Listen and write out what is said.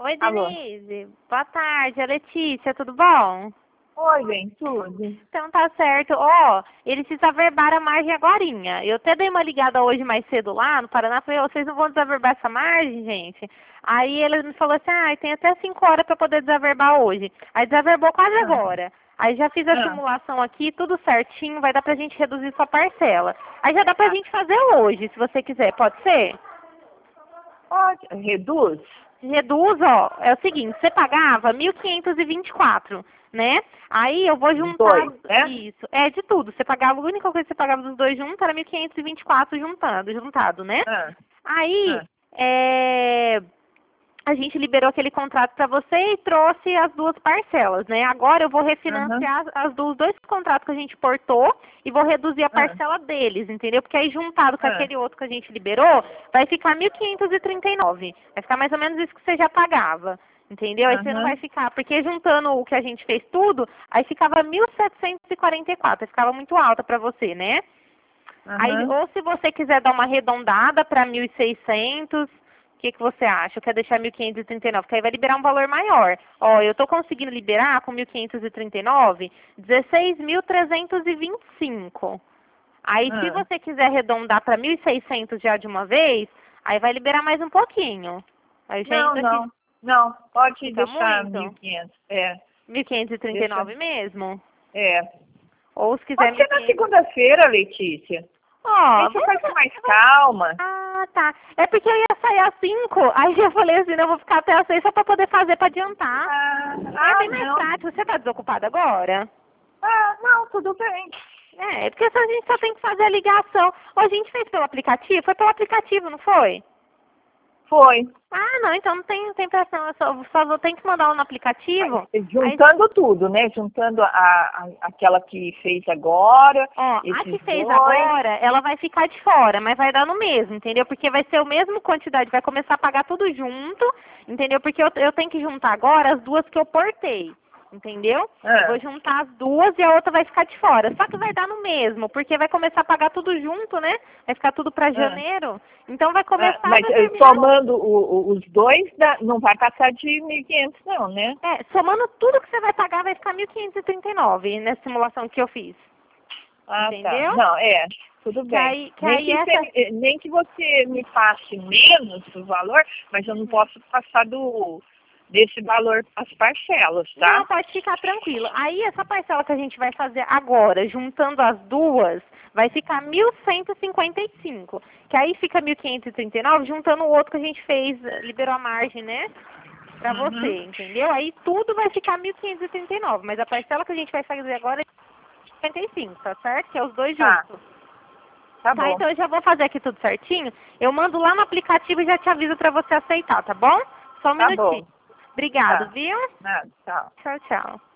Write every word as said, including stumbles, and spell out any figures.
Oi, Alô? Denise. Boa tarde, é Letícia, tudo bom? Oi, bem, tudo. Então tá certo. Ó, eles se desaverbaram a margem agorinha. Eu até dei uma ligada hoje mais cedo lá no Paraná, falei, "Ô, vocês não vão desaverbar essa margem, gente?" Aí ele me falou assim, ah, tem até cinco horas para poder desaverbar hoje. Aí desaverbou quase Ah. agora. Aí já fiz a Ah. simulação aqui, tudo certinho, vai dar pra gente reduzir sua parcela. Aí já dá pra gente fazer hoje, se você quiser, pode ser? Pode, reduz? Reduz, ó, é o seguinte, você pagava mil quinhentos e vinte e quatro, né? Aí eu vou juntar Dois, né? isso. É de tudo. Você pagava, a única coisa que você pagava dos dois juntos era mil quinhentos e vinte e quatro juntando, juntado, né? Ah. Aí, Ah. é, a gente liberou aquele contrato para você e trouxe as duas parcelas, né? Agora eu vou refinanciar Uhum. as dos dois contratos que a gente portou e vou reduzir a Ah. parcela deles, entendeu? Porque aí juntado com Ah. aquele outro que a gente liberou, vai ficar mil quinhentos e trinta e nove. Vai ficar mais ou menos isso que você já pagava. Entendeu? Aí você não vai Uhum. ficar, porque juntando o que a gente fez tudo, aí ficava mil setecentos e quarenta e quatro, aí ficava muito alta para você, né? Aí, Uhum. ou se você quiser dar uma arredondada para mil e seiscentos, o que, que você acha? Quer deixar mil quinhentos e trinta e nove? Que aí vai liberar um valor maior. Ó, eu estou conseguindo liberar com mil quinhentos e trinta e nove, dezesseis mil trezentos e vinte e cinco. Aí, se Ah. você quiser arredondar para mil e seiscentos já de uma vez, aí vai liberar mais um pouquinho. Aí já Não, entra aqui. não. Não, pode Fica deixar mil muito? e quinhentos. É, mil quinhentos e trinta e deixa. nove mesmo? É. Ou se quiser Pode ser mil e na quinhentos... segunda-feira, Letícia. Ó, Aí você vamos... faz com mais calma. Ah, tá. É porque eu ia sair às cinco, aí eu falei assim, não, eu vou ficar até às seis só pra poder fazer pra adiantar. Ah, É ah bem mais não. prático. Você tá desocupada agora? Ah, não, tudo bem. É, porque só a gente só tem que fazer a ligação. Ou a gente fez pelo aplicativo? Foi pelo aplicativo, não foi? Foi. Ah, não, então não tem, não tem pressão. Eu só, só vou ter que mandar um no aplicativo. Aí, Juntando tudo, né? Juntando a, a, aquela que fez agora, ó, a esses que fez dois. agora, ela vai ficar de fora, mas vai dar no mesmo, entendeu? Porque vai ser o mesmo quantidade, vai começar a pagar tudo junto, entendeu? Porque eu, eu tenho que juntar agora as duas que eu portei, entendeu? Ah. Eu vou juntar as duas e a outra vai ficar de fora. Só que vai dar no mesmo, porque vai começar a pagar tudo junto, né? Vai ficar tudo para Ah. janeiro. Então vai Ah, começar mas vai eh, terminar. somando o, o, os dois, dá, não vai passar de mil e quinhentos não, né? É, somando tudo que você vai pagar, vai ficar mil quinhentos e trinta e nove nessa simulação que eu fiz. Ah, Entendeu? tá. Não, é, tudo Que bem. aí, que Nem aí que, essa... você, eh, nem que você me passe menos do valor, mas eu não posso passar do desse valor as parcelas, tá? Não, pode ficar tranquilo. Aí essa parcela que a gente vai fazer agora, juntando as duas, vai ficar mil cento e cinquenta e cinco. Que aí fica mil quinhentos e trinta e nove, juntando o outro que a gente fez, liberou a margem, né? Pra Uhum. você, entendeu? Aí tudo vai ficar mil quinhentos e trinta e nove, mas a parcela que a gente vai fazer agora é cinquenta e cinco, tá certo? Que é os dois Tá. juntos. Tá Tá, bom. então eu já vou fazer aqui tudo certinho. Eu mando lá no aplicativo e já te aviso pra você aceitar, tá bom? Só um Tá minutinho. bom. Obrigado, Tá. viu? Nada, tchau. Tchau, tchau.